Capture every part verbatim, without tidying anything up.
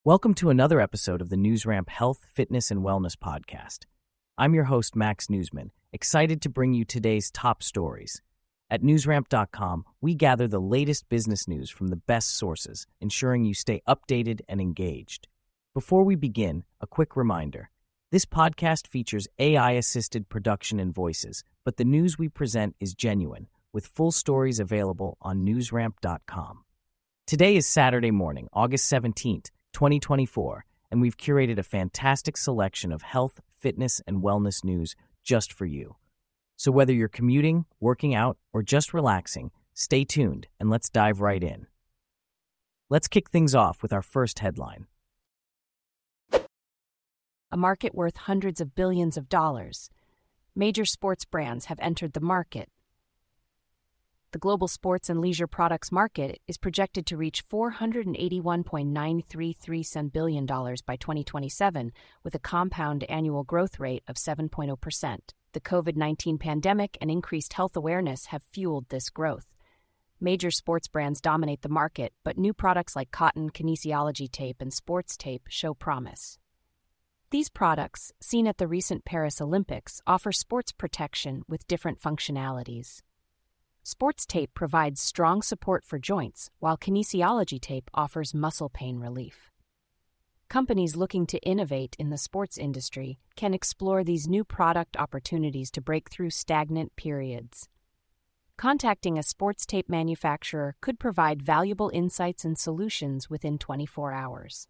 Welcome to another episode of the NewsRamp Health, Fitness, and Wellness Podcast. I'm your host, Max Newsman, excited to bring you today's top stories. At newsramp dot com, we gather the latest business news from the best sources, ensuring you stay updated and engaged. Before we begin, a quick reminder. This podcast features A I-assisted production and voices, but the news we present is genuine, with full stories available on newsramp dot com. Today is Saturday morning, August seventeenth, twenty twenty-four, and we've curated a fantastic selection of health, fitness, and wellness news just for you. So whether you're commuting, working out, or just relaxing, stay tuned and let's dive right in. Let's kick things off with our first headline. A market worth hundreds of billions of dollars. Major sports brands have entered the market. The global sports and leisure products market is projected to reach four hundred eighty-one point nine three three billion dollars by twenty twenty-seven, with a compound annual growth rate of seven point zero percent. The COVID nineteen pandemic and increased health awareness have fueled this growth. Major sports brands dominate the market, but new products like cotton, kinesiology tape, and sports tape show promise. These products, seen at the recent Paris Olympics, offer sports protection with different functionalities. Sports tape provides strong support for joints, while kinesiology tape offers muscle pain relief. Companies looking to innovate in the sports industry can explore these new product opportunities to break through stagnant periods. Contacting a sports tape manufacturer could provide valuable insights and solutions within twenty-four hours.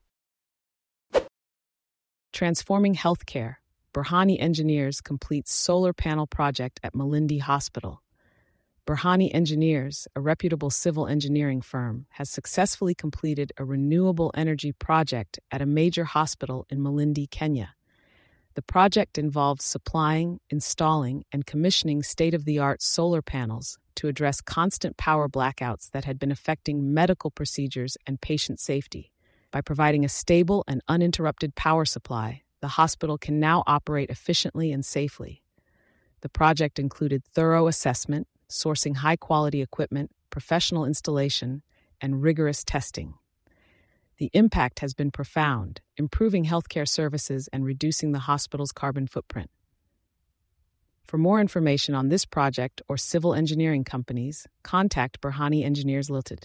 Transforming healthcare. Burhani Engineers completes solar panel project at Malindi Hospital. Burhani Engineers, a reputable civil engineering firm, has successfully completed a renewable energy project at a major hospital in Malindi, Kenya. The project involved supplying, installing, and commissioning state-of-the-art solar panels to address constant power blackouts that had been affecting medical procedures and patient safety. By providing a stable and uninterrupted power supply, the hospital can now operate efficiently and safely. The project included thorough assessment, sourcing high-quality equipment, professional installation, and rigorous testing. The impact has been profound, improving healthcare services and reducing the hospital's carbon footprint. For more information on this project or civil engineering companies, contact Burhani Engineers Limited.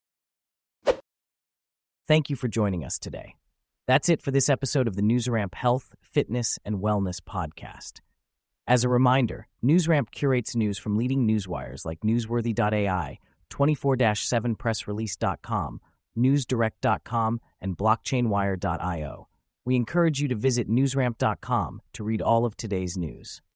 Thank you for joining us today. That's it for this episode of the NewsRamp Health, Fitness, and Wellness Podcast. As a reminder, NewsRamp curates news from leading newswires like newsworthy dot A I, twenty-four seven press release dot com, news direct dot com, and blockchain wire dot io. We encourage you to visit newsramp dot com to read all of today's news.